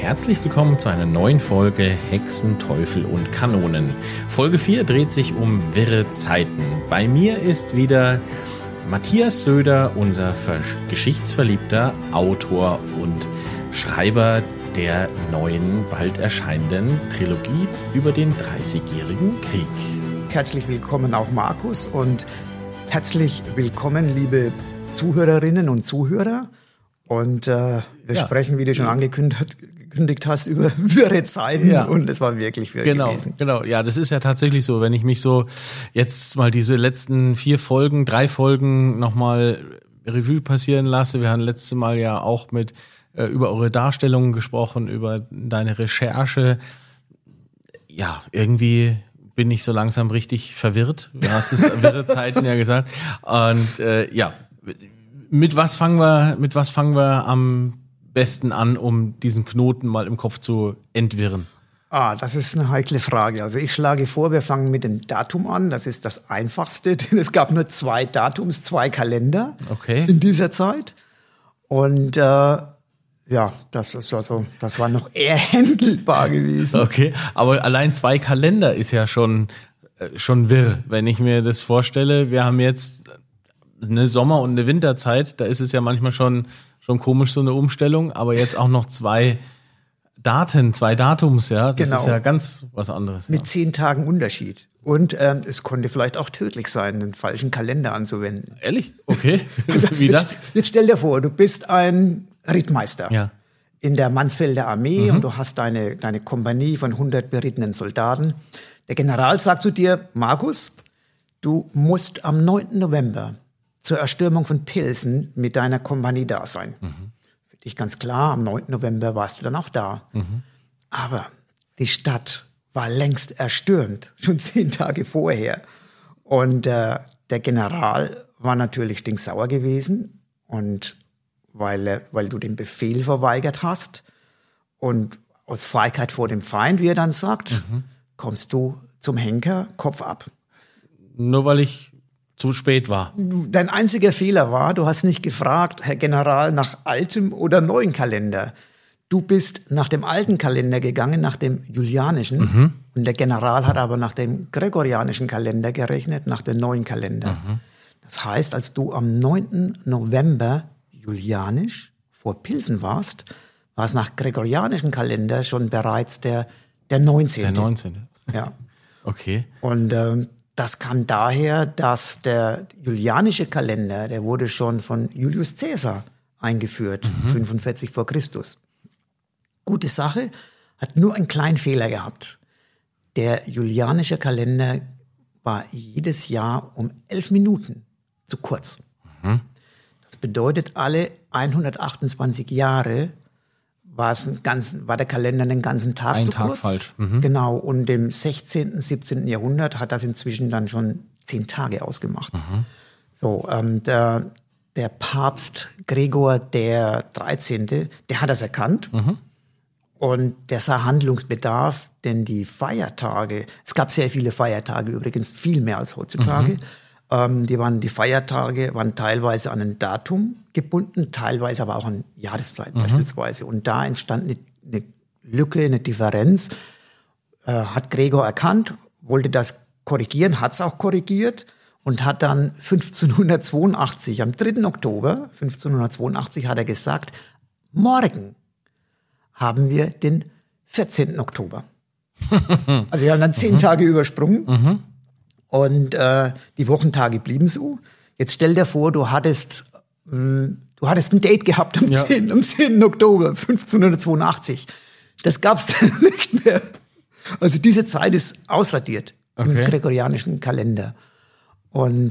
herzlich willkommen zu einer neuen Folge Hexen, Teufel und Kanonen. Folge 4 dreht sich um wirre Zeiten. Bei mir ist wieder Matthias Söder, unser geschichtsverliebter Autor und Schreiber der neuen, bald erscheinenden Trilogie über den 30-jährigen Krieg. Herzlich willkommen auch Markus und herzlich willkommen, liebe Zuhörerinnen und Zuhörer. Und wir sprechen, wie du schon angekündigt hast, über wirre Zeiten und es war wirklich wirr gewesen. Genau, ja, das ist ja tatsächlich so, wenn ich mich so jetzt mal diese letzten 3 Folgen nochmal Revue passieren lasse. Wir haben letztes Mal ja auch über eure Darstellungen gesprochen, über deine Recherche. Ja, irgendwie bin ich so langsam richtig verwirrt. Du hast es wirre Zeiten ja gesagt. Und mit was fangen wir am besten an, um diesen Knoten mal im Kopf zu entwirren? Das ist eine heikle Frage. Also ich schlage vor, wir fangen mit dem Datum an. Das ist das Einfachste, denn es gab nur 2 Datums, 2 Kalender in dieser Zeit. Und das war noch eher handelbar gewesen. Okay, aber allein 2 Kalender ist ja schon wirr. Wenn ich mir das vorstelle, wir haben jetzt eine Sommer- und eine Winterzeit, da ist es ja manchmal schon komisch, so eine Umstellung, aber jetzt auch noch 2 Datums, ja, das ist ja ganz was anderes. Mit 10 Tagen Unterschied. Und es konnte vielleicht auch tödlich sein, einen falschen Kalender anzuwenden. Ehrlich? Okay. Also, Wie das? Jetzt stell dir vor, du bist ein Rittmeister in der Mansfelder Armee und du hast deine Kompanie von 100 berittenen Soldaten. Der General sagt zu dir, Markus, du musst am 9. November zur Erstürmung von Pilsen mit deiner Kompanie da sein. Für dich ganz klar, am 9. November warst du dann auch da. Aber die Stadt war längst erstürmt, schon 10 Tage vorher. Und der General war natürlich stinksauer gewesen. Und weil du den Befehl verweigert hast und aus Feigheit vor dem Feind, wie er dann sagt, kommst du zum Henker, Kopf ab. Nur weil ich zu spät war. Dein einziger Fehler war, du hast nicht gefragt, Herr General, nach altem oder neuen Kalender. Du bist nach dem alten Kalender gegangen, nach dem julianischen. Und der General hat aber nach dem gregorianischen Kalender gerechnet, nach dem neuen Kalender. Das heißt, als du am 9. November julianisch vor Pilsen warst, war es nach gregorianischen Kalender schon bereits der 19. Der 19. Ja. Okay. Und das kam daher, dass der julianische Kalender, der wurde schon von Julius Caesar eingeführt, 45 vor Christus. Gute Sache, hat nur einen kleinen Fehler gehabt. Der julianische Kalender war jedes Jahr um 11 Minuten zu kurz. Das bedeutet, alle 128 Jahre war der Kalender den ganzen Tag zu kurz. Ein Tag falsch. Genau, und im 16., 17. Jahrhundert hat das inzwischen dann schon 10 Tage ausgemacht. So, der Papst Gregor der 13., der hat das erkannt und der sah Handlungsbedarf, denn die Feiertage, es gab sehr viele Feiertage übrigens, viel mehr als heutzutage, die Feiertage waren teilweise an ein Datum gebunden, teilweise aber auch an Jahreszeit beispielsweise. Und da entstand eine Lücke, eine Differenz. Hat Gregor erkannt, wollte das korrigieren, hat es auch korrigiert und hat dann 1582, am 3. Oktober 1582 hat er gesagt, morgen haben wir den 14. Oktober. Also wir haben dann 10 Tage übersprungen. Und die Wochentage blieben so. Jetzt stell dir vor, du hattest ein Date gehabt am 10. Oktober 1582. Das gab's dann nicht mehr. Also diese Zeit ist ausradiert im gregorianischen Kalender. Und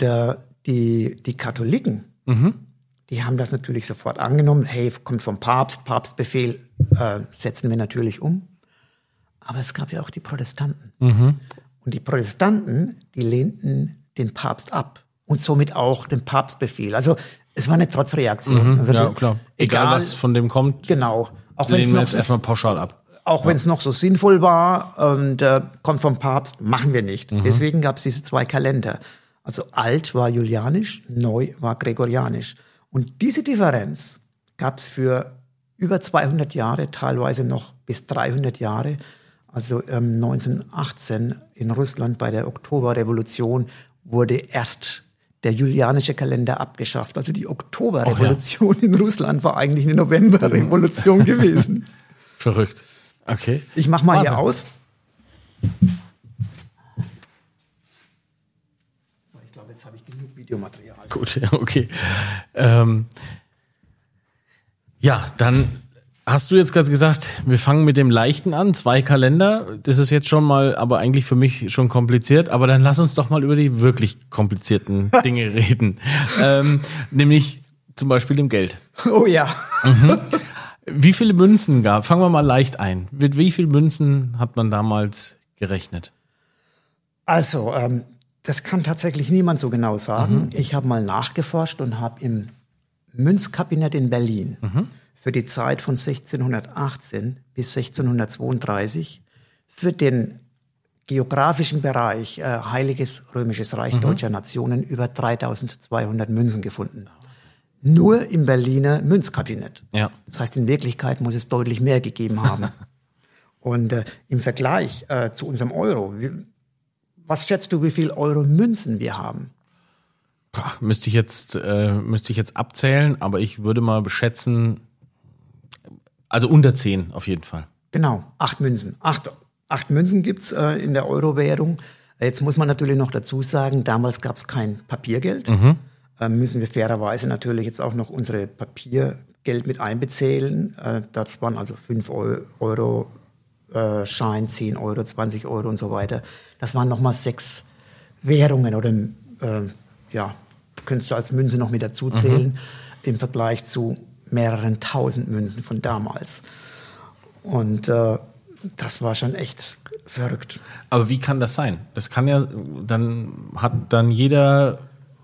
die Katholiken, die haben das natürlich sofort angenommen. Hey, kommt vom Papstbefehl, setzen wir natürlich um. Aber es gab ja auch die Protestanten. Und die Protestanten, die lehnten den Papst ab und somit auch den Papstbefehl. Also es war eine Trotzreaktion. Also klar. Egal was von dem kommt, genau. Auch lehnen wir jetzt erstmal pauschal ab. Auch wenn es noch so sinnvoll war und kommt vom Papst, machen wir nicht. Deswegen gab es diese 2 Kalender. Also alt war julianisch, neu war gregorianisch. Und diese Differenz gab es für über 200 Jahre, teilweise noch bis 300 Jahre. Also 1918 in Russland bei der Oktoberrevolution wurde erst der julianische Kalender abgeschafft. Also die Oktoberrevolution in Russland war eigentlich eine Novemberrevolution gewesen. Verrückt. Okay. Ich mach mal hier aus. So, ich glaube, jetzt habe ich genug Videomaterial. Gut, okay. Ja, dann hast du jetzt gerade gesagt, wir fangen mit dem Leichten an, 2 Kalender. Das ist jetzt schon mal, aber eigentlich für mich schon kompliziert. Aber dann lass uns doch mal über die wirklich komplizierten Dinge reden. Nämlich zum Beispiel dem Geld. Oh ja. Wie viele Münzen gab? Fangen wir mal leicht ein. Mit wie vielen Münzen hat man damals gerechnet? Also, das kann tatsächlich niemand so genau sagen. Ich habe mal nachgeforscht und habe im Münzkabinett in Berlin für die Zeit von 1618 bis 1632 für den geografischen Bereich Heiliges Römisches Reich Deutscher Nationen über 3200 Münzen gefunden. Nur im Berliner Münzkabinett. Ja. Das heißt, in Wirklichkeit muss es deutlich mehr gegeben haben. Und im Vergleich zu unserem Euro, was schätzt du, wie viel Euro Münzen wir haben? Müsste ich jetzt abzählen, aber ich würde mal schätzen, also unter 10 auf jeden Fall. Genau, 8 Münzen. 8 Münzen gibt's in der Euro-Währung. Jetzt muss man natürlich noch dazu sagen, damals gab es kein Papiergeld. Müssen wir fairerweise natürlich jetzt auch noch unsere Papiergeld mit einbezählen. Das waren also 5 Euro Schein, 10 Euro, 20 Euro und so weiter. Das waren nochmal 6 Währungen oder könntest du als Münze noch mit dazu zählen, im Vergleich zu mehreren tausend Münzen von damals. Und das war schon echt verrückt. Aber wie kann das sein? Das kann ja, dann hat dann jeder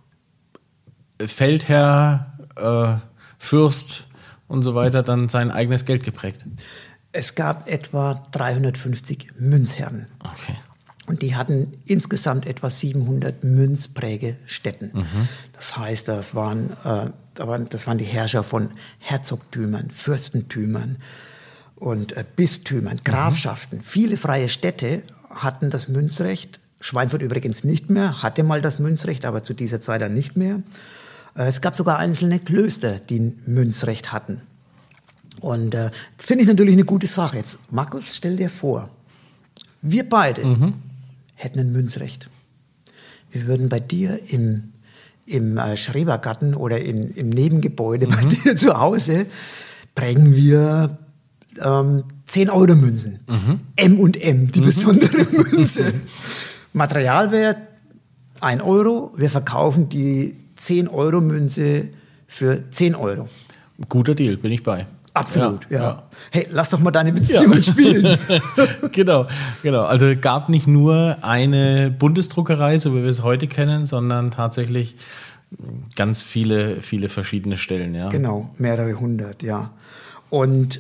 Feldherr, Fürst und so weiter dann sein eigenes Geld geprägt. Es gab etwa 350 Münzherren. Okay. Und die hatten insgesamt etwa 700 Münzprägestätten. Das heißt, das waren die Herrscher von Herzogtümern, Fürstentümern und Bistümern, Grafschaften. Viele freie Städte hatten das Münzrecht. Schweinfurt übrigens nicht mehr, hatte mal das Münzrecht, aber zu dieser Zeit dann nicht mehr. Es gab sogar einzelne Klöster, die ein Münzrecht hatten. Und finde ich natürlich eine gute Sache. Jetzt, Markus, stell dir vor, wir beide hätten ein Münzrecht. Wir würden bei dir im Schrebergarten oder im Nebengebäude bei dir zu Hause prägen wir 10-Euro-Münzen. M&M, die besondere Münze. Materialwert 1 Euro. Wir verkaufen die 10-Euro-Münze für 10 Euro. Guter Deal, bin ich bei. Absolut, ja. Hey, lass doch mal deine Beziehung spielen. Genau. Also gab nicht nur eine Bundesdruckerei, so wie wir es heute kennen, sondern tatsächlich ganz viele verschiedene Stellen, ja. Genau, mehrere hundert, ja. Und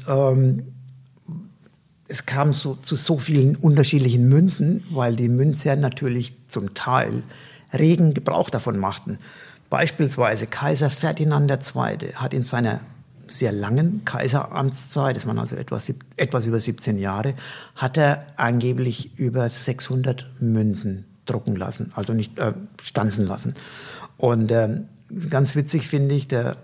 es kam zu so vielen unterschiedlichen Münzen, weil die Münzherren natürlich zum Teil regen Gebrauch davon machten. Beispielsweise Kaiser Ferdinand II. Hat in seiner sehr langen Kaiseramtszeit, das waren also etwas über 17 Jahre, hat er angeblich über 600 Münzen drucken lassen, also nicht stanzen lassen. Und ganz witzig finde ich, der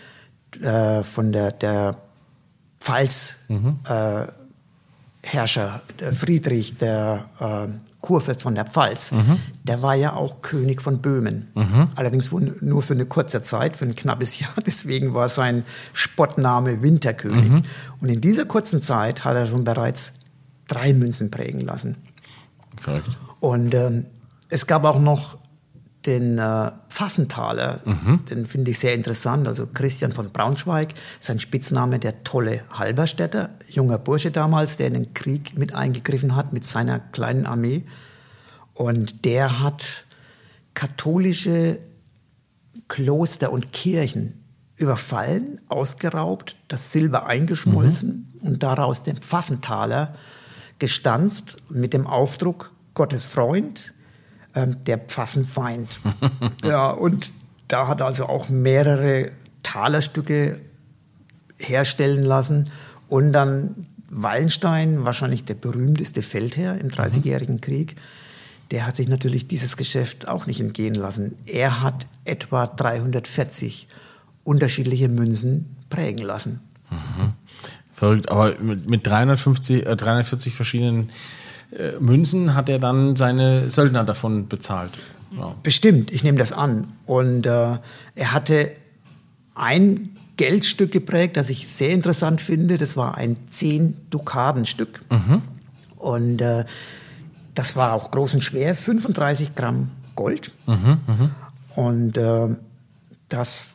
Pfalz Herrscher, der Friedrich, der Kurfürst von der Pfalz, der war ja auch König von Böhmen. Allerdings nur für eine kurze Zeit, für ein knappes Jahr. Deswegen war sein Spottname Winterkönig. Und in dieser kurzen Zeit hat er schon bereits 3 Münzen prägen lassen. Verrückt. Und es gab auch noch den Pfaffenthaler, den finde ich sehr interessant, also Christian von Braunschweig, sein Spitzname der tolle Halberstädter, junger Bursche damals, der in den Krieg mit eingegriffen hat mit seiner kleinen Armee. Und der hat katholische Kloster und Kirchen überfallen, ausgeraubt, das Silber eingeschmolzen und daraus den Pfaffenthaler gestanzt mit dem Aufdruck Gottes Freund, der Pfaffenfeind. Ja, und da hat also auch mehrere Talerstücke herstellen lassen. Und dann Wallenstein, wahrscheinlich der berühmteste Feldherr im Dreißigjährigen Krieg, der hat sich natürlich dieses Geschäft auch nicht entgehen lassen. Er hat etwa 340 unterschiedliche Münzen prägen lassen. Verrückt, aber mit 340 verschiedenen Münzen hat er dann seine Söldner davon bezahlt. Ja. Bestimmt, ich nehme das an. Und er hatte ein Geldstück geprägt, das ich sehr interessant finde. Das war ein 10-Dukaden-Stück. Und das war auch groß und schwer, 35 Gramm Gold. Und das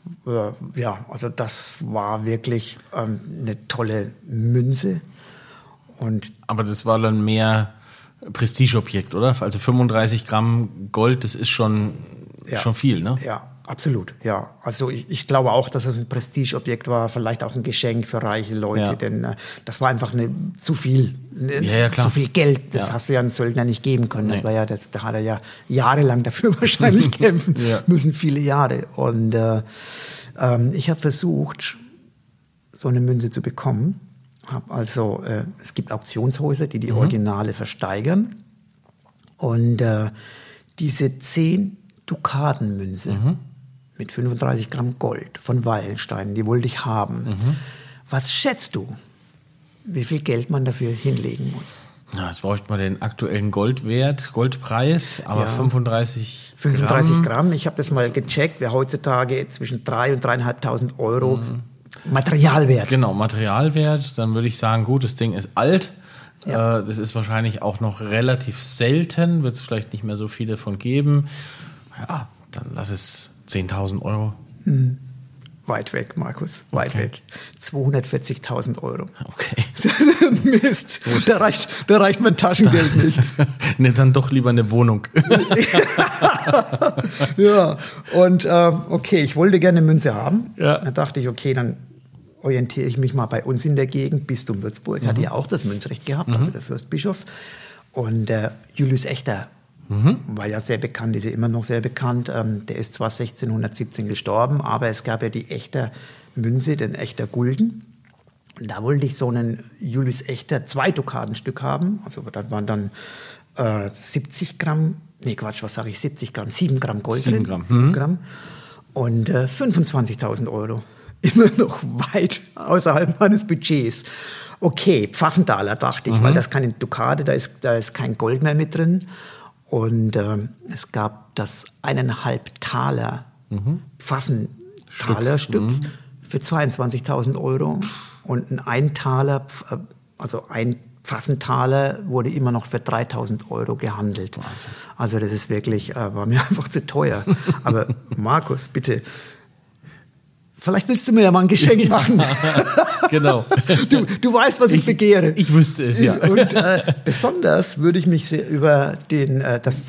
war wirklich eine tolle Münze. Aber das war dann mehr Prestigeobjekt, oder? Also 35 Gramm Gold, das ist schon viel, ne? Ja, absolut, ja. Also ich glaube auch, dass es ein Prestigeobjekt war, vielleicht auch ein Geschenk für reiche Leute, denn das war einfach zu viel. Zu viel Geld, das hast du ja einem Söldner nicht geben können. Nee. Das war da hat er ja jahrelang dafür wahrscheinlich kämpfen müssen, viele Jahre. Und ich habe versucht, so eine Münze zu bekommen. Es gibt Auktionshäuser, die Originale versteigern. Und diese 10-Dukaden-Münze mit 35 Gramm Gold von Wallenstein, die wollte ich haben. Was schätzt du, wie viel Geld man dafür hinlegen muss? Ja, jetzt bräuchte man den aktuellen Goldpreis, aber 35 Gramm. Ich habe das mal gecheckt, wäre heutzutage zwischen 3.000 und 3.500 Euro Materialwert. Genau, Materialwert. Dann würde ich sagen, gut, das Ding ist alt. Ja. Das ist wahrscheinlich auch noch relativ selten. Wird es vielleicht nicht mehr so viele von geben. Ja, dann lass es 10.000 Euro. Weit weg, Markus, weit weg. 240.000 Euro. Okay. Mist, da reicht mein Taschengeld nicht. Ne, dann doch lieber eine Wohnung. Ja, und okay, ich wollte gerne eine Münze haben. Ja. Da dachte ich, okay, dann orientiere ich mich mal bei uns in der Gegend. Bistum Würzburg hatte ja auch das Münzrecht gehabt, also der Fürstbischof. Und Julius Echter war ja sehr bekannt, ist ja immer noch sehr bekannt. Der ist zwar 1617 gestorben, aber es gab ja die Echter Münze, den Echter Gulden. Und da wollte ich so einen Julius Echter 2-Dukaden-Stück haben. Also das waren dann 70 Gramm, 70 Gramm, 7 Gramm Gold 7 drin. Gramm. 7 Gramm. Und 25.000 Euro. Immer noch weit außerhalb meines Budgets. Okay, Pfaffenthaler dachte ich, weil das keine Dukate, da ist kein Gold mehr mit drin. Und es gab das 1,5 Taler Pfaffenthaler-Stück für 22.000 Euro. Und ein Taler, also ein Pfaffenthaler wurde immer noch für 3.000 Euro gehandelt. Wahnsinn. Also das ist wirklich, war mir einfach zu teuer. Aber Markus, bitte, vielleicht willst du mir ja mal ein Geschenk machen. Genau. Du weißt, was ich begehre. Ich wüsste es, ja. Und besonders würde ich mich über den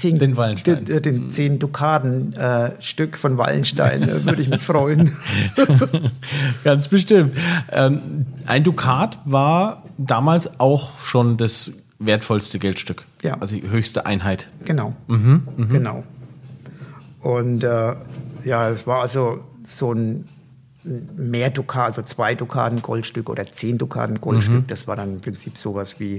10 Dukaden-Stück von Wallenstein würde ich mich freuen. Ganz bestimmt. Ein Dukat war damals auch schon das wertvollste Geldstück. Ja. Also die höchste Einheit. Genau. Genau. Und es war also so ein mehr Dukat, also 2 Dukaten Goldstück oder 10 Dukaten Goldstück. Das war dann im Prinzip sowas wie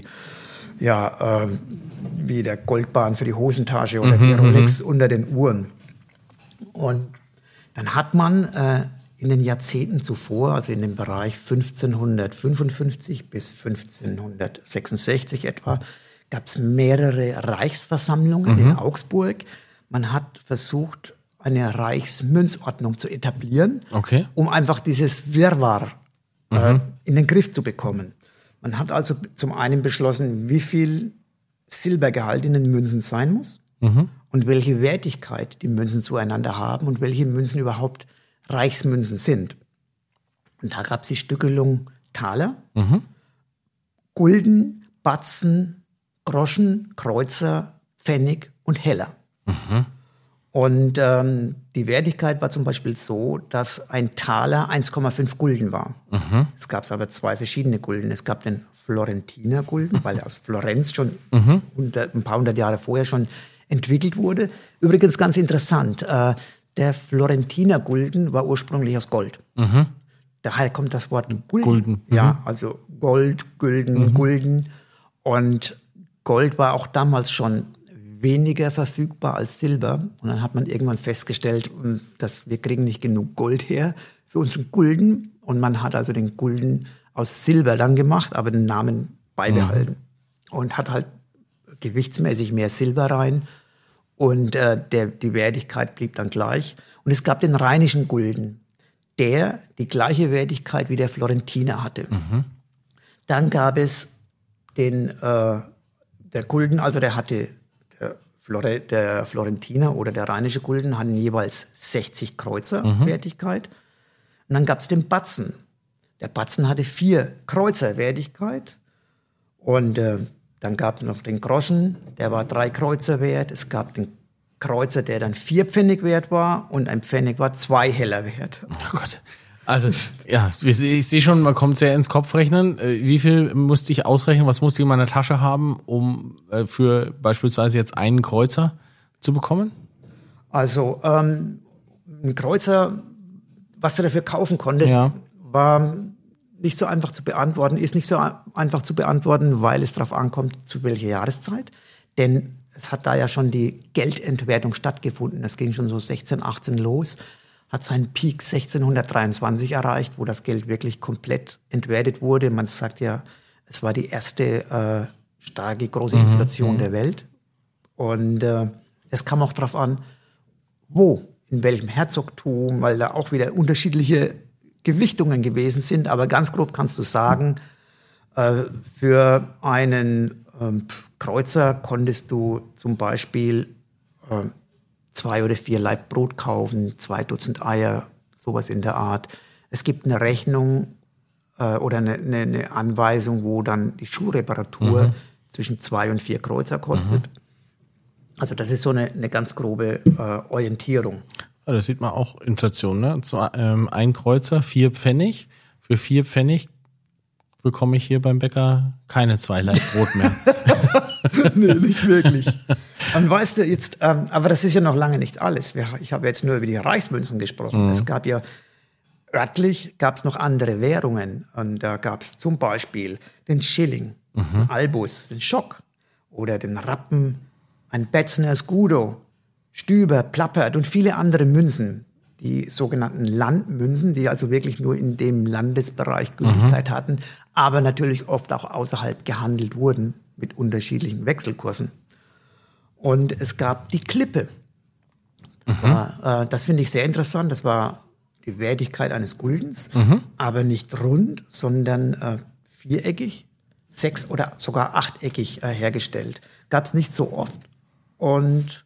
der Goldbahn für die Hosentasche oder die Rolex unter den Uhren. Und dann hat man in den Jahrzehnten zuvor, also in dem Bereich 1555 bis 1566 etwa, gab es mehrere Reichsversammlungen in Augsburg. Man hat versucht, eine Reichsmünzordnung zu etablieren, um einfach dieses Wirrwarr in den Griff zu bekommen. Man hat also zum einen beschlossen, wie viel Silbergehalt in den Münzen sein muss und welche Wertigkeit die Münzen zueinander haben und welche Münzen überhaupt Reichsmünzen sind. Und da gab es die Stückelung Taler, Gulden, Batzen, Groschen, Kreuzer, Pfennig und Heller. Und die Wertigkeit war zum Beispiel so, dass ein Taler 1,5 Gulden war. Es gab aber 2 verschiedene Gulden. Es gab den Florentiner Gulden, weil er aus Florenz schon ein paar hundert Jahre vorher schon entwickelt wurde. Übrigens ganz interessant, der Florentiner Gulden war ursprünglich aus Gold. daher kommt das Wort Gulden. Gulden. Ja, also Gold, Gülden, Gulden. Und Gold war auch damals schon weniger verfügbar als Silber. Und dann hat man irgendwann festgestellt, dass wir kriegen nicht genug Gold her für unseren Gulden. Und man hat also den Gulden aus Silber dann gemacht, aber den Namen beibehalten. Und hat halt gewichtsmäßig mehr Silber rein. Und die Wertigkeit blieb dann gleich. Und es gab den rheinischen Gulden, der die gleiche Wertigkeit wie der Florentiner hatte. Dann gab es der Gulden, also der Florentiner oder der rheinische Gulden hatten jeweils 60 Kreuzer Wertigkeit. Und dann gab es den Batzen. Der Batzen hatte 4 Kreuzer Wertigkeit. Und dann gab es noch den Groschen, der war 3 Kreuzer wert. Es gab den Kreuzer, der dann 4 Pfennig wert war. Und ein Pfennig war 2 Heller wert. Oh Gott. Also, ja, ich sehe schon, man kommt sehr ins Kopfrechnen. Wie viel musste ich ausrechnen? Was musste ich in meiner Tasche haben, um für beispielsweise jetzt einen Kreuzer zu bekommen? Also, ein Kreuzer, was du dafür kaufen konntest, war nicht so einfach zu beantworten, ist nicht so einfach zu beantworten, weil es darauf ankommt, zu welcher Jahreszeit. Denn es hat da ja schon die Geldentwertung stattgefunden. Das ging schon so 16, 18 los, hat seinen Peak 1623 erreicht, wo das Geld wirklich komplett entwertet wurde. Man sagt ja, es war die erste starke, große Inflation der Welt. Und es kam auch darauf an, wo, in welchem Herzogtum, weil da auch wieder unterschiedliche Gewichtungen gewesen sind. Aber ganz grob kannst du sagen, für einen Kreuzer konntest du zum Beispiel 2 oder 4 Laib Brot kaufen, 2 Dutzend Eier, sowas in der Art. Es gibt eine Rechnung oder eine Anweisung, wo dann die Schuhreparatur zwischen 2 und 4 Kreuzer kostet. Also das ist so eine ganz grobe Orientierung. Da sieht man auch Inflation, ne? Ein Kreuzer, 4 Pfennig. Für 4 Pfennig bekomme ich hier beim Bäcker keine 2 Laib Brot mehr. Nee, nicht wirklich. Und weißt du jetzt, aber das ist ja noch lange nicht alles. Ich habe jetzt nur über die Reichsmünzen gesprochen. Es gab ja örtlich noch andere Währungen. Und da gab es zum Beispiel den Schilling, den Albus, den Schock oder den Rappen, ein Betzner Scudo, Stüber, Plappert und viele andere Münzen, die sogenannten Landmünzen, die also wirklich nur in dem Landesbereich Gültigkeit hatten, aber natürlich oft auch außerhalb gehandelt wurden mit unterschiedlichen Wechselkursen. Und es gab die Klippe. Das finde ich sehr interessant. Das war die Wertigkeit eines Guldens, aber nicht rund, sondern viereckig, 6- oder sogar 8-eckig hergestellt. Gab es nicht so oft. Und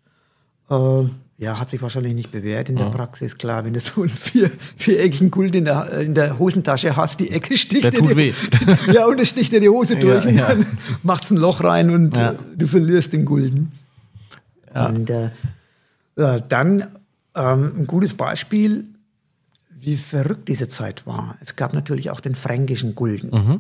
hat sich wahrscheinlich nicht bewährt in der Praxis. Klar, wenn du so einen viereckigen Gulden in der Hosentasche hast, die Ecke sticht der tut weh. Ja, und es sticht dir die Hose durch und dann macht's ein Loch rein und du verlierst den Gulden. Ja. Und dann ein gutes Beispiel, wie verrückt diese Zeit war. Es gab natürlich auch den fränkischen Gulden.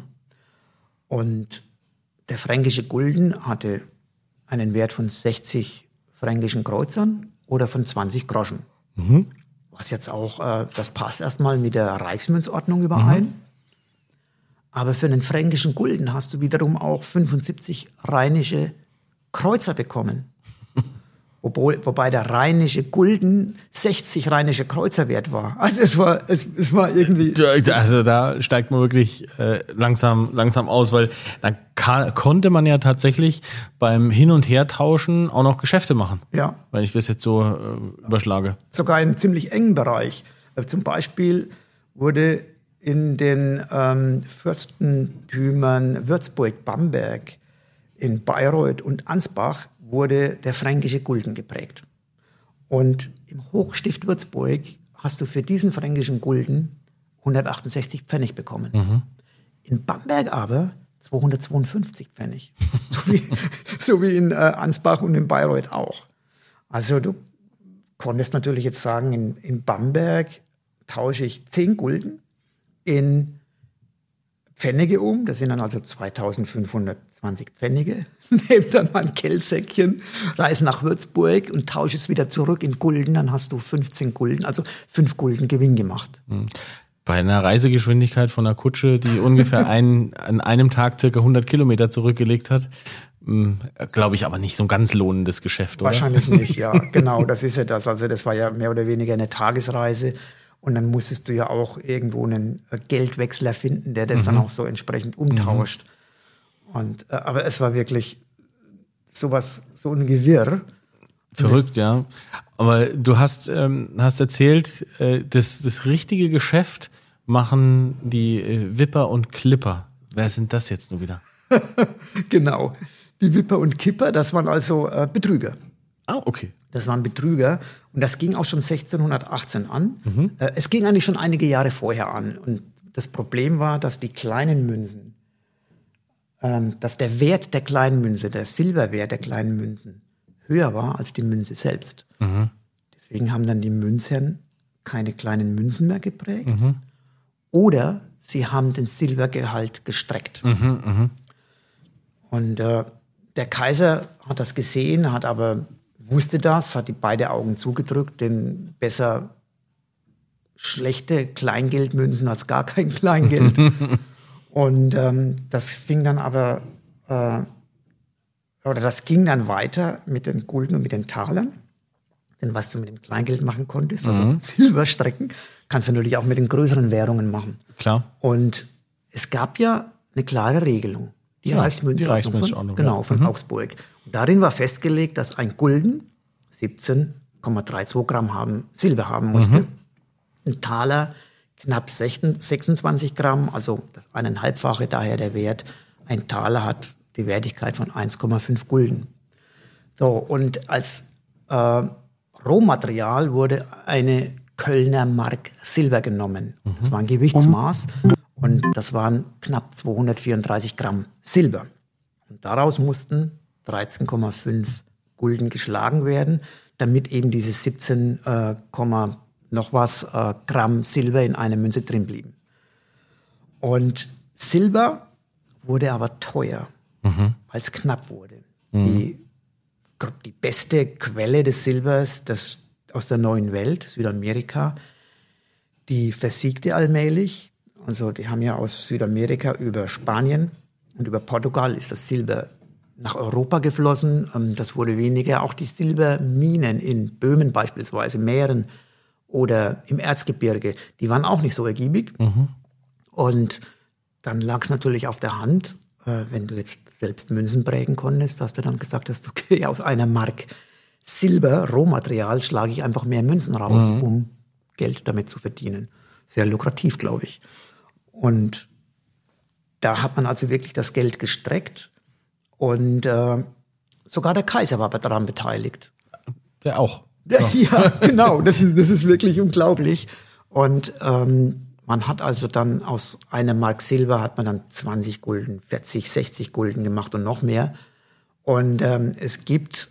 Und der fränkische Gulden hatte einen Wert von 60 fränkischen Kreuzern oder von 20 Groschen. Was jetzt auch, das passt erstmal mit der Reichsmünzordnung überein. Aber für einen fränkischen Gulden hast du wiederum auch 75 rheinische Kreuzer bekommen. Wobei der rheinische Gulden 60 rheinische Kreuzer wert war. Also es war irgendwie... Also da steigt man wirklich langsam aus, weil dann konnte man ja tatsächlich beim Hin- und Hertauschen auch noch Geschäfte machen. Ja. Wenn ich das jetzt so überschlage. Sogar in einem ziemlich engen Bereich. Zum Beispiel wurde in den Fürstentümern Würzburg, Bamberg, in Bayreuth und Ansbach wurde der fränkische Gulden geprägt. Und im Hochstift Würzburg hast du für diesen fränkischen Gulden 168 Pfennig bekommen. In Bamberg aber 252 Pfennig. So wie in Ansbach und in Bayreuth auch. Also du konntest natürlich jetzt sagen, in Bamberg tausche ich 10 Gulden in Pfennige um, das sind dann also 2520 Pfennige, nehme dann mein Kellsäckchen, reise nach Würzburg und tausche es wieder zurück in Gulden, dann hast du 15 Gulden, also 5 Gulden Gewinn gemacht. Bei einer Reisegeschwindigkeit von einer Kutsche, die ungefähr an einem Tag circa 100 Kilometer zurückgelegt hat, glaube ich aber nicht so ein ganz lohnendes Geschäft, oder? Wahrscheinlich nicht, ja. Genau, das ist ja das. Also das war ja mehr oder weniger eine Tagesreise. Und dann musstest du ja auch irgendwo einen Geldwechsler finden, der das dann auch so entsprechend umtauscht. Und, aber es war wirklich so ein Gewirr. Verrückt, ja. Aber du hast erzählt, das richtige Geschäft machen die Wipper und Clipper. Wer sind das jetzt nur wieder? Genau. Die Wipper und Kipper, das waren also Betrüger. Ah, okay. Das waren Betrüger. Und das ging auch schon 1618 an. Es ging eigentlich schon einige Jahre vorher an. Und das Problem war, dass die kleinen Münzen, dass der Wert der kleinen Münze, der Silberwert der kleinen Münzen, höher war als die Münze selbst. Deswegen haben dann die Münzherren keine kleinen Münzen mehr geprägt. Oder sie haben den Silbergehalt gestreckt. Und der Kaiser hat das gesehen, wusste das, hat die beide Augen zugedrückt, denn besser schlechte Kleingeldmünzen als gar kein Kleingeld. Und das fing dann aber, das ging dann weiter mit den Gulden und mit den Talern. Denn was du mit dem Kleingeld machen konntest, also Silberstrecken, kannst du natürlich auch mit den größeren Währungen machen. Klar. Und es gab ja eine klare Regelung. Die Reichsmünzordnung von Augsburg. Und darin war festgelegt, dass ein Gulden 17,32 Gramm Silber haben musste. Ein Taler knapp 26 Gramm, also das 1,5-fache, daher der Wert. Ein Taler hat die Wertigkeit von 1,5 Gulden. So, und als Rohmaterial wurde eine Kölner Mark Silber genommen. Das war ein Gewichtsmaß. Und das waren knapp 234 Gramm Silber. Und daraus mussten 13,5 Gulden geschlagen werden, damit eben diese 17, noch was Gramm Silber in einer Münze drin blieben. Und Silber wurde aber teuer, weil es knapp wurde. Die beste Quelle des Silbers, das aus der Neuen Welt, Südamerika, die versiegte allmählich. Also die haben ja aus Südamerika über Spanien und über Portugal ist das Silber nach Europa geflossen. Das wurde weniger. Auch die Silberminen in Böhmen beispielsweise, Mähren oder im Erzgebirge, die waren auch nicht so ergiebig. Und dann lag es natürlich auf der Hand, wenn du jetzt selbst Münzen prägen konntest, dass du dann gesagt hast, okay, aus einer Mark Silber, Rohmaterial, schlage ich einfach mehr Münzen raus, um Geld damit zu verdienen. Sehr lukrativ, glaube ich. Und da hat man also wirklich das Geld gestreckt und sogar der Kaiser war daran beteiligt. Der auch. Ja, genau, das ist wirklich unglaublich. Und man hat also dann aus einer Mark Silber hat man dann 20 Gulden, 40, 60 Gulden gemacht und noch mehr. Und es gibt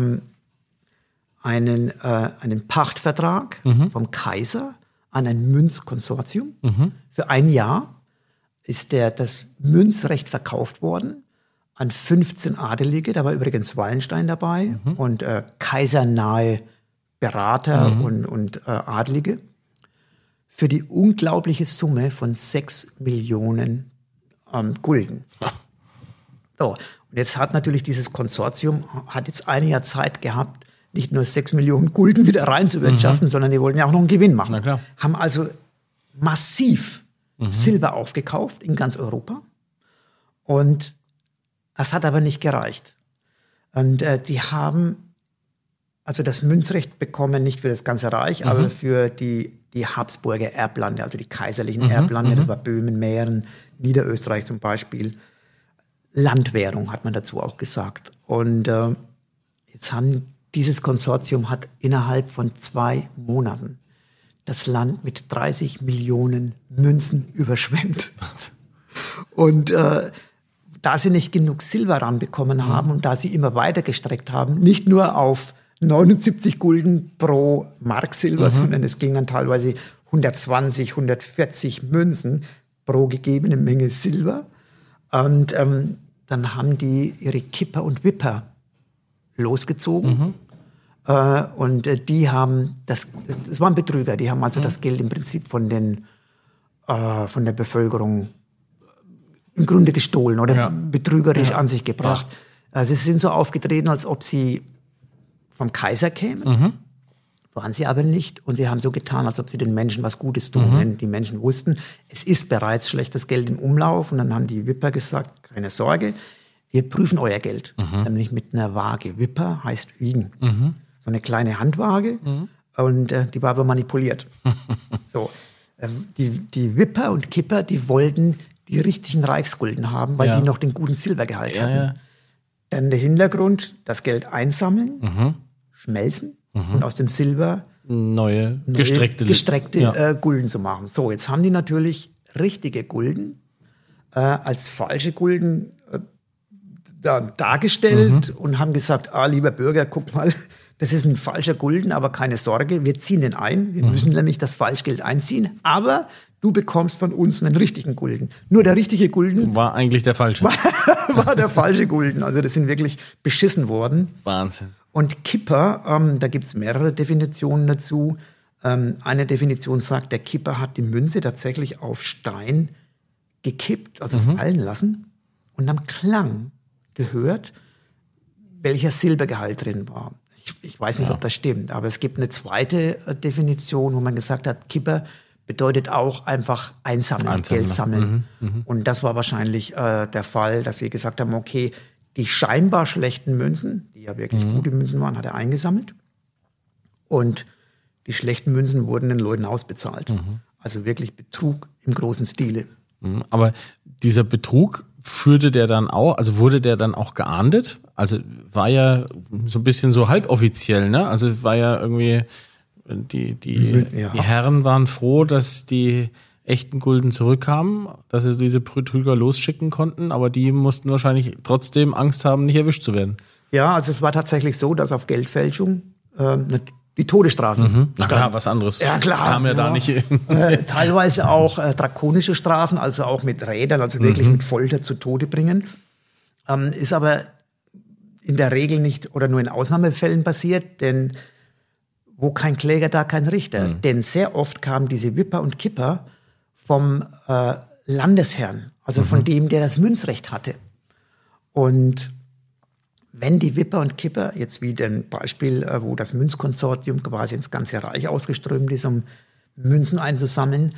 einen Pachtvertrag vom Kaiser an ein Münzkonsortium. Für ein Jahr ist das Münzrecht verkauft worden an 15 Adelige. Da war übrigens Wallenstein dabei und kaisernahe Berater und Adlige. Für die unglaubliche Summe von 6 Millionen Gulden. So, und jetzt hat natürlich dieses Konsortium jetzt ein Jahr Zeit gehabt, nicht nur 6 Millionen Gulden wieder reinzuwirtschaften, sondern die wollten ja auch noch einen Gewinn machen. Na klar. Haben also massiv Silber aufgekauft in ganz Europa. Und das hat aber nicht gereicht. Und die haben also das Münzrecht bekommen, nicht für das ganze Reich, aber für die Habsburger Erblande, also die kaiserlichen Erblande, das war Böhmen, Mähren, Niederösterreich zum Beispiel. Landwährung hat man dazu auch gesagt. Und dieses Konsortium hat innerhalb von 2 Monaten das Land mit 30 Millionen Münzen überschwemmt. Und da sie nicht genug Silber ranbekommen haben und da sie immer weiter gestreckt haben, nicht nur auf 79 Gulden pro Mark Silber, sondern es ging dann teilweise 120, 140 Münzen pro gegebene Menge Silber. Und dann haben die ihre Kipper und Wipper losgezogen. Und die haben, das waren Betrüger, die haben also das Geld im Prinzip von den von der Bevölkerung im Grunde gestohlen oder betrügerisch an sich gebracht. Also sie sind so aufgetreten, als ob sie vom Kaiser kämen. Waren sie aber nicht. Und sie haben so getan, als ob sie den Menschen was Gutes tun. Denn die Menschen wussten, es ist bereits schlechtes Geld im Umlauf. Und dann haben die Wipper gesagt, keine Sorge, wir prüfen euer Geld. Nämlich mit einer Waage. Wipper heißt wiegen. So eine kleine Handwaage. Und die war aber manipuliert. So, die Wipper und Kipper, die wollten die richtigen Reichsgulden haben, weil die noch den guten Silbergehalt hatten. Dann der Hintergrund, das Geld einsammeln, schmelzen und aus dem Silber neue gestreckte Gulden zu machen. So, jetzt haben die natürlich richtige Gulden als falsche Gulden dargestellt und haben gesagt, lieber Bürger, guck mal, das ist ein falscher Gulden, aber keine Sorge, wir ziehen den ein. Wir müssen nämlich das Falschgeld einziehen, aber du bekommst von uns einen richtigen Gulden. Nur der richtige Gulden war eigentlich der falsche. War der falsche Gulden. Also das sind wirklich beschissen worden. Wahnsinn. Und Kipper, da gibt's mehrere Definitionen dazu. Eine Definition sagt, der Kipper hat die Münze tatsächlich auf Stein gekippt, also fallen lassen und am Klang gehört, welcher Silbergehalt drin war. Ich weiß nicht, ob das stimmt, aber es gibt eine zweite Definition, wo man gesagt hat, Kipper bedeutet auch einfach einsammeln, Geld sammeln. Und das war wahrscheinlich der Fall, dass sie gesagt haben, okay, die scheinbar schlechten Münzen, die ja wirklich gute Münzen waren, hat er eingesammelt. Und die schlechten Münzen wurden den Leuten ausbezahlt. Also wirklich Betrug im großen Stile. Aber dieser Betrug wurde der dann auch geahndet? Also war ja so ein bisschen so halboffiziell, ne? Also war ja irgendwie, die Herren waren froh, dass die echten Gulden zurückkamen, dass sie diese Betrüger losschicken konnten, aber die mussten wahrscheinlich trotzdem Angst haben, nicht erwischt zu werden. Ja, also es war tatsächlich so, dass auf Geldfälschung die Todesstrafe Na klar, was anderes. Ja, klar. Kam ja da nicht. Teilweise auch drakonische Strafen, also auch mit Rädern, also wirklich mit Folter zu Tode bringen. Ist aber in der Regel nicht oder nur in Ausnahmefällen passiert, denn wo kein Kläger, da kein Richter. Denn sehr oft kamen diese Wipper und Kipper vom Landesherrn, also von dem, der das Münzrecht hatte. Und wenn die Wipper und Kipper, jetzt wie ein Beispiel, wo das Münzkonsortium quasi ins ganze Reich ausgeströmt ist, um Münzen einzusammeln,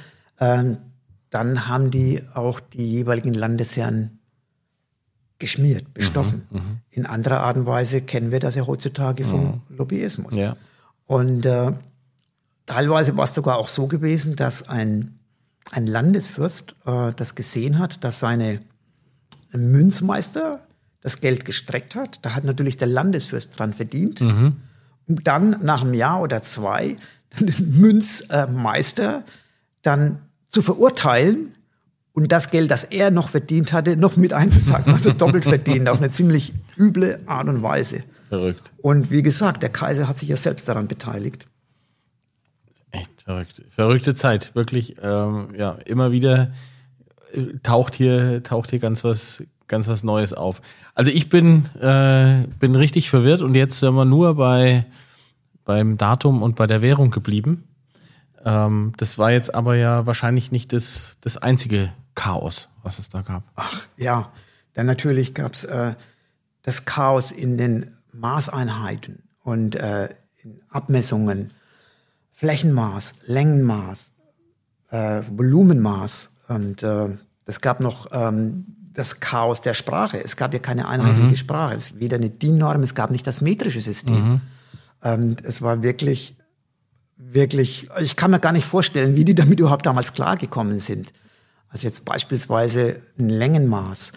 dann haben die auch die jeweiligen Landesherren geschmiert, bestochen. In anderer Art und Weise kennen wir das ja heutzutage vom Lobbyismus. Ja. Und teilweise war es sogar auch so gewesen, dass ein Landesfürst das gesehen hat, dass seine Münzmeister das Geld gestreckt hat. Da hat natürlich der Landesfürst dran verdient. Um dann nach einem Jahr oder zwei den Münzmeister dann zu verurteilen und das Geld, das er noch verdient hatte, noch mit einzusacken. Also doppelt verdient, auf eine ziemlich üble Art und Weise. Verrückt. Und wie gesagt, der Kaiser hat sich ja selbst daran beteiligt. Echt verrückt. Verrückte Zeit, wirklich. Immer wieder taucht hier ganz was Neues auf. Also ich bin richtig verwirrt und jetzt sind wir nur beim Datum und bei der Währung geblieben. Das war jetzt aber ja wahrscheinlich nicht das einzige Chaos, was es da gab. Ach ja, dann natürlich gab es das Chaos in den Maßeinheiten und in Abmessungen, Flächenmaß, Längenmaß, Volumenmaß und es gab noch das Chaos der Sprache. Es gab ja keine einheitliche Sprache. Es weder eine DIN-Norm, es gab nicht das metrische System. Es war wirklich, ich kann mir gar nicht vorstellen, wie die damit überhaupt damals klargekommen sind. Also jetzt beispielsweise ein Längenmaß.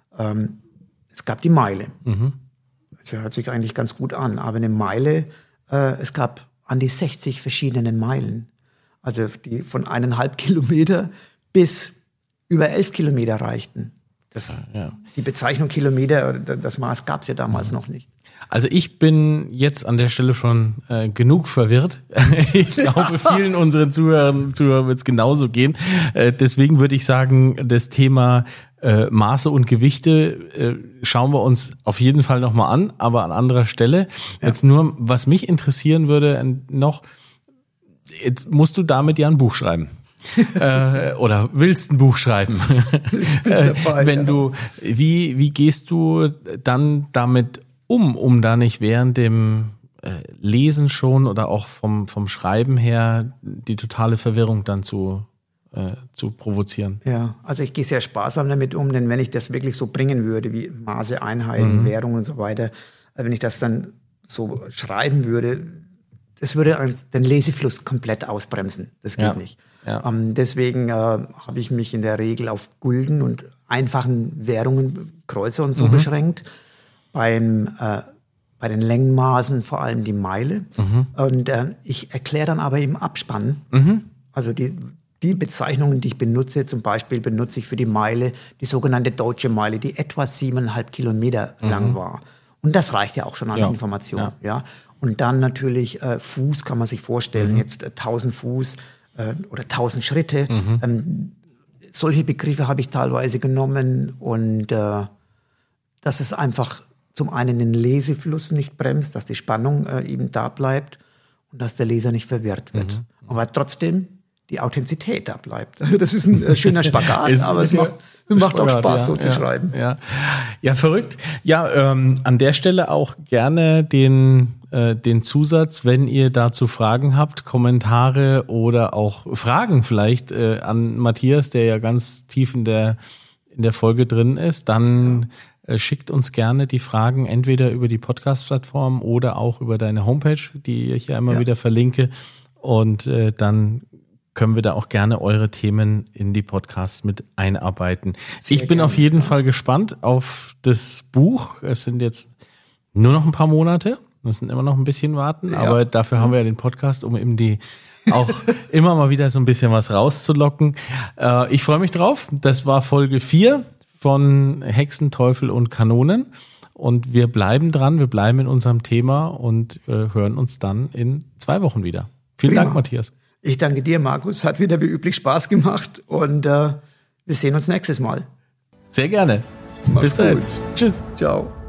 Es gab die Meile. Das hört sich eigentlich ganz gut an. Aber eine Meile, es gab an die 60 verschiedenen Meilen. Also die von 1,5 Kilometer bis über 11 Kilometer reichten. Die Bezeichnung Kilometer, das Maß gab es ja damals noch nicht. Also ich bin jetzt an der Stelle schon genug verwirrt. Ich glaube, vielen unseren Zuhörern wird es genauso gehen. Deswegen würde ich sagen, das Thema Maße und Gewichte schauen wir uns auf jeden Fall nochmal an, aber an anderer Stelle. Ja. Jetzt nur, was mich interessieren würde noch, jetzt musst du damit ja ein Buch schreiben. oder willst ein Buch schreiben. Dabei, wie gehst du dann damit um da nicht während dem Lesen schon oder auch vom Schreiben her die totale Verwirrung dann zu provozieren? Ja, also ich gehe sehr sparsam damit um, denn wenn ich das wirklich so bringen würde, wie Maße, Einheiten, Währungen und so weiter, wenn ich das dann so schreiben würde, das würde den Lesefluss komplett ausbremsen. Das geht nicht. Ja. Deswegen habe ich mich in der Regel auf Gulden und einfachen Währungen, Kreuzer und so beschränkt. Bei den Längenmaßen vor allem die Meile. Und ich erkläre dann aber im Abspann, also die Bezeichnungen, die ich benutze, zum Beispiel benutze ich für die Meile die sogenannte deutsche Meile, die etwa 7,5 Kilometer lang war. Und das reicht ja auch schon an Information. Ja. Und dann natürlich Fuß kann man sich vorstellen, jetzt 1000 Fuß oder 1000 Schritte. Solche Begriffe habe ich teilweise genommen und dass es einfach zum einen den Lesefluss nicht bremst, dass die Spannung eben da bleibt und dass der Leser nicht verwirrt wird. Aber trotzdem die Authentizität da bleibt. Also das ist ein schöner Spagat, aber es macht auch Spaß, so zu schreiben. Ja, verrückt. Ja, an der Stelle auch gerne den Zusatz, wenn ihr dazu Fragen habt, Kommentare oder auch Fragen vielleicht an Matthias, der ja ganz tief in der Folge drin ist, dann schickt uns gerne die Fragen entweder über die Podcast-Plattform oder auch über deine Homepage, die ich ja immer wieder verlinke. Und dann können wir da auch gerne eure Themen in die Podcasts mit einarbeiten. Ich bin auf jeden Fall gespannt auf das Buch. Es sind jetzt nur noch ein paar Monate, müssen immer noch ein bisschen warten, aber dafür haben wir ja den Podcast, um eben auch immer mal wieder so ein bisschen was rauszulocken. Ich freue mich drauf. Das war Folge 4 von Hexen, Teufel und Kanonen. Und wir bleiben dran, wir bleiben in unserem Thema und hören uns dann in 2 Wochen wieder. Vielen Dank, Matthias. Ich danke dir, Markus. Hat wieder wie üblich Spaß gemacht und wir sehen uns nächstes Mal. Sehr gerne. Bis dann. Tschüss. Ciao.